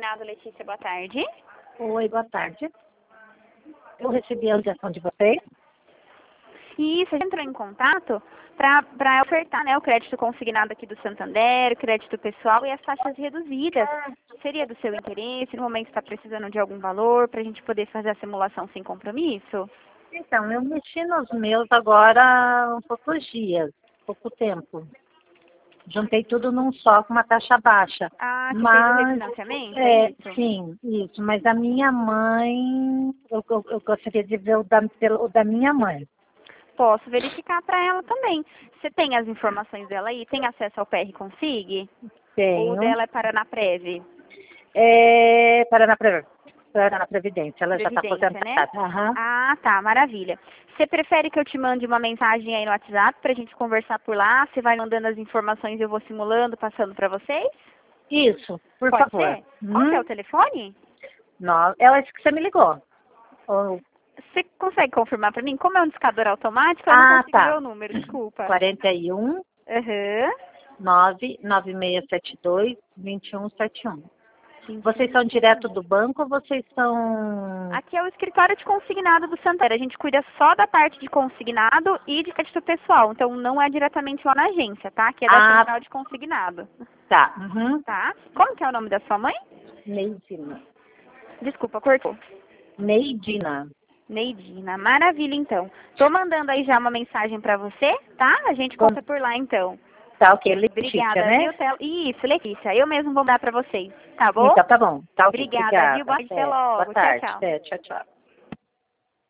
Consignado, Letícia, boa tarde. Oi, boa tarde. Eu recebi a ligação de vocês. Isso, a gente entrou em contato para ofertar, né, o crédito consignado aqui do Santander, o crédito pessoal e as taxas reduzidas. Seria do seu interesse? No momento está precisando de algum valor para a gente poder fazer a simulação sem compromisso? Então, eu mexi nos meus agora há poucos dias, pouco tempo. Juntei tudo num só com uma taxa baixa. Ah, você fez o Mas, refinanciamento, é isso? sim, isso. Mas a minha mãe, eu gostaria de ver o da minha mãe. Posso verificar para ela também. Você tem as informações dela aí? Tem acesso ao PR Consig? Ou o Tenho. dela é Paranaprev? Paraná Previdência, ela já está Previdência, né? aposentada. Aham. Ah, tá, maravilha. Você prefere que eu te mande uma mensagem aí no WhatsApp pra gente conversar por lá? Você vai mandando as informações e eu vou simulando, passando pra vocês? Isso, por Pode favor. ser? Qual que é o telefone? Não, ela disse que você me ligou. Oh, Você consegue confirmar pra mim? Como é um discador automático, eu não consigo ver tá. o número, desculpa. 41 Aham. 99672 2171. Vocês são direto do banco ou vocês são... Aqui é o escritório de consignado do Santander. A gente cuida só da parte de consignado e de crédito pessoal. Então, não é diretamente lá na agência, tá? Aqui é da central de consignado. Tá. Uhum. Tá? Como que é o nome da sua mãe? Neidina. Desculpa, cortou. Neidina. Neidina. Maravilha, então. Tô mandando aí já uma mensagem pra você, tá? A gente conta por lá, então. Tá, ok. Letícia, Obrigada, né? viu? Isso, Letícia. Eu mesmo vou dar pra vocês, tá bom? Então, tá bom. Tá, ok. Obrigada, viu? Boa Obrigada. tarde, até logo. Boa tarde. Tchau, tchau. Tchau, tchau.